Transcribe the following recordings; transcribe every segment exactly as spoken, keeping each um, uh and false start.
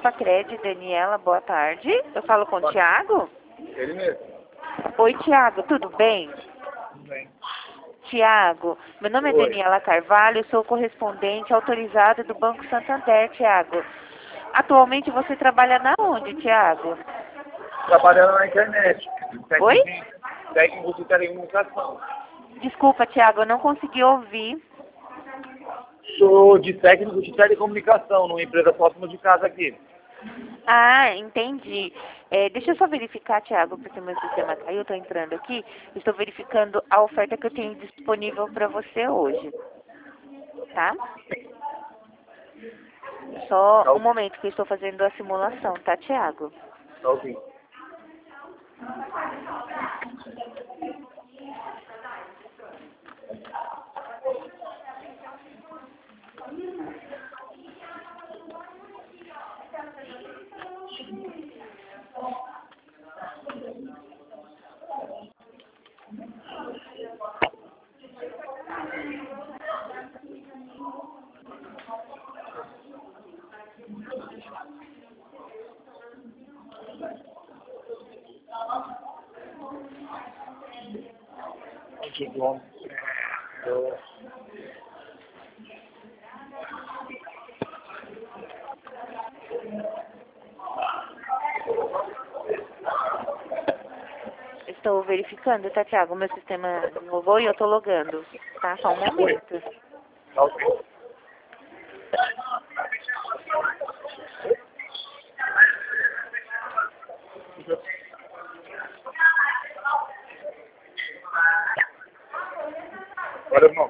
Pacred, Daniela, boa tarde. Eu falo com o Thiago? Ele mesmo. Oi, Thiago, tudo bem? Tudo bem. Thiago, meu nome é Oi. Daniela Carvalho, sou correspondente autorizada do Banco Santander, Thiago. Atualmente você trabalha na onde, Thiago? Trabalhando na internet. Oi? Técnico de, técnico de telecomunicação. Desculpa, Thiago, eu não consegui ouvir. Sou de técnico de telecomunicação, numa empresa próxima de casa aqui. Ah, entendi. É, deixa eu só verificar, Thiago, porque meu sistema caiu, eu tô entrando aqui. Estou verificando a oferta que eu tenho disponível para você hoje. Tá? Só Tá um ok. momento que eu estou fazendo a simulação, tá, Thiago? Tá ok. Que bom. Eu- Estou verificando, tá, Thiago? Meu sistema logou e eu tô logando. Tá? Só um Oi. momento. Tá ok. Olha, irmão.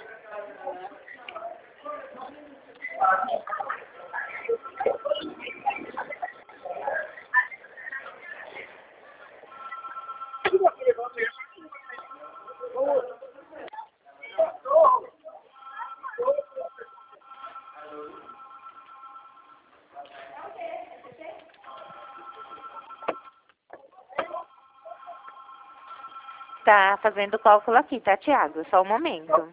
Tá fazendo o cálculo aqui, tá, Thiago? Só um momento.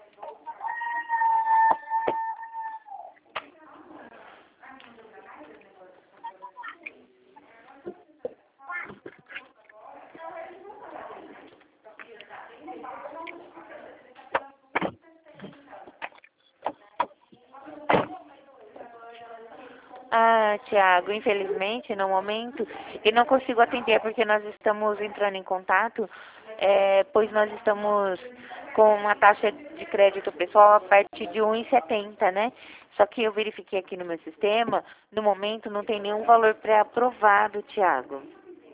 Ah, Thiago, infelizmente, no momento, eu não consigo atender porque nós estamos entrando em contato, é, pois nós estamos com uma taxa de crédito pessoal a partir de um vírgula setenta, né? Só que eu verifiquei aqui no meu sistema, no momento não tem nenhum valor pré-aprovado, Thiago.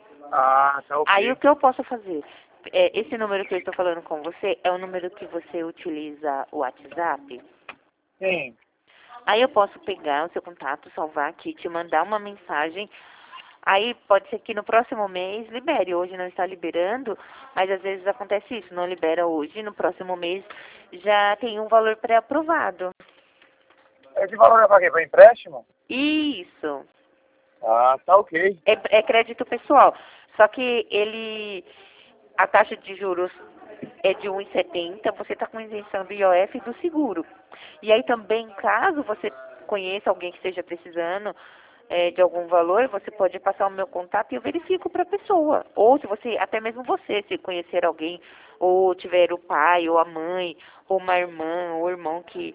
Ah, tá Aí o ok. que eu posso fazer? É, esse número que eu estou falando com você é o número que você utiliza o WhatsApp? Sim. Aí eu posso pegar o seu contato, salvar aqui, te mandar uma mensagem. Aí pode ser que no próximo mês libere. Hoje não está liberando, mas às vezes acontece isso, não libera hoje, no próximo mês já tem um valor pré-aprovado. Esse valor é pra quê? Pra empréstimo? Isso. Ah, tá ok. É, é crédito pessoal. Só que ele, a taxa de juros é de um vírgula setenta, você está com isenção do I O F e do seguro. E aí também, caso você conheça alguém que esteja precisando é, de algum valor, você pode passar o meu contato e eu verifico para a pessoa. Ou se você, até mesmo você, se conhecer alguém, ou tiver o pai, ou a mãe, ou uma irmã, ou irmão que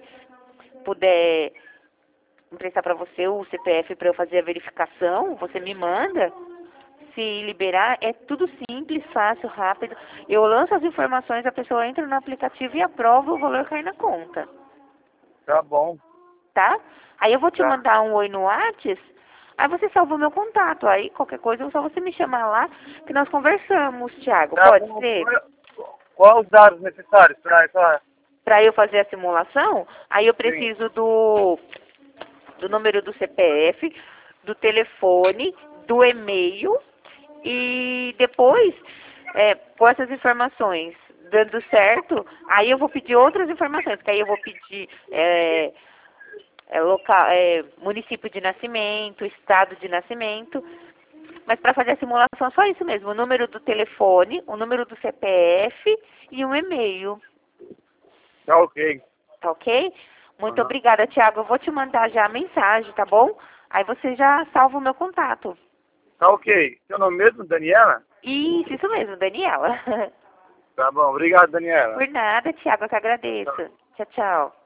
puder emprestar para você o C P F para eu fazer a verificação, você me manda. Se liberar, é tudo simples, fácil, rápido. Eu lanço as informações, a pessoa entra no aplicativo e aprova, o valor cai na conta, Tá bom. tá? Aí eu vou te Tá. mandar um oi no Whats, aí você salva o meu contato. Aí qualquer coisa é só você me chamar lá que nós conversamos, Thiago. Tá Pode bom. ser? Quais os dados necessários para essa... Para eu fazer a simulação, aí eu Sim. preciso do, do número do C P F, do telefone, do e-mail. E depois, é, com essas informações dando certo, aí eu vou pedir outras informações, que aí eu vou pedir é, é, local, é, município de nascimento, estado de nascimento, mas para fazer a simulação é só isso mesmo, o número do telefone, o número do C P F e um e-mail, Tá ok. tá ok? Muito Aham. obrigada, Thiago. Eu vou te mandar já a mensagem, tá bom? Aí você já salva o meu contato. Tá ok. Seu nome mesmo, Daniela? Isso, isso mesmo, Daniela. Tá bom. Obrigado, Daniela. Por nada, Tiago, eu que agradeço. Tchau, tchau.